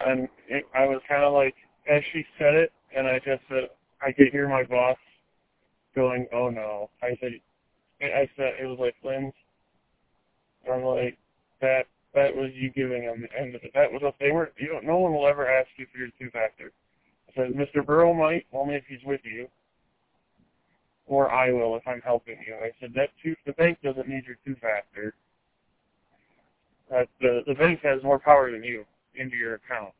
And I was kind of like, as she said it, and I just said, I could hear my boss going, oh no. I said, it was like, Lynn, I'm like, that was you giving them, and that was, if they were, no one will ever ask you for your two-factor. I said, Mr. Burrow might, only if he's with you, or I will if I'm helping you. I said, the bank doesn't need your two-factor. The bank has more power than you into your account.